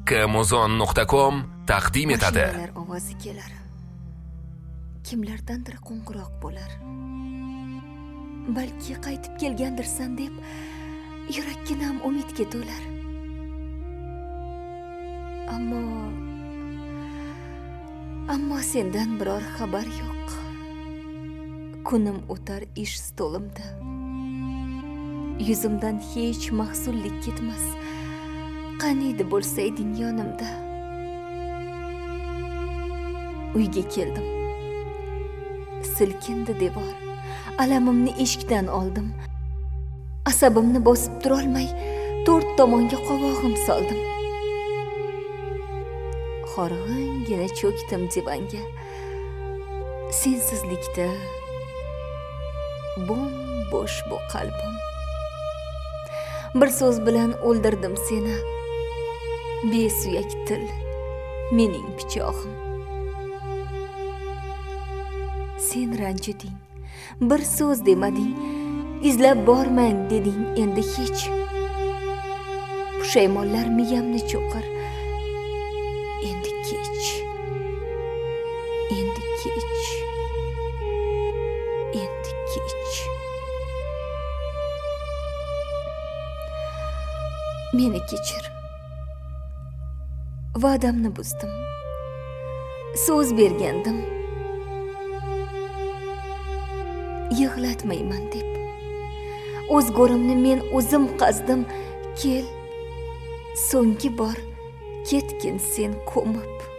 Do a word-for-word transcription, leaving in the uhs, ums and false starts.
Kamozon nuqta com taqdim etadi. Mashinalar ovozi kelar. Kimlardandir qo'ng'iroq bo'lar. Balki qaytib kelgandirsan deb yurakkinam umidga to'lar. Ammo ammo sendan biror xabar yo'q. Kunim o'tar ish stolimda. Yuzimdan hech mahzunlik ketmas. Qaniydi bo'lsayding yonimda. Uyga keldim. Silkindi devor. Alamimni eshikdan oldim. Asabimni bosib turolmay, to'rt tomonga qovog'im soldim. Horg'ingina cho'kdim divanga. Sensizlikda bo'm-bo'sh bu qalbim. Bir so'z bilan o'ldirdim seni. Besuyak til, mening pichog'im. Sen ranjiding, bir so'z demading, izlab bormang deding endi hech. Pushaymonlar miyamni cho'qir. Endi kech. Endi kech. Endi kech. Meni kechir. Va'damni buzdim. So'z bergandim. Yig'latmayman deb. O'z go'rimni men o'zim qazdim. Kel, so'nggi bor ketgin sen ko'mib.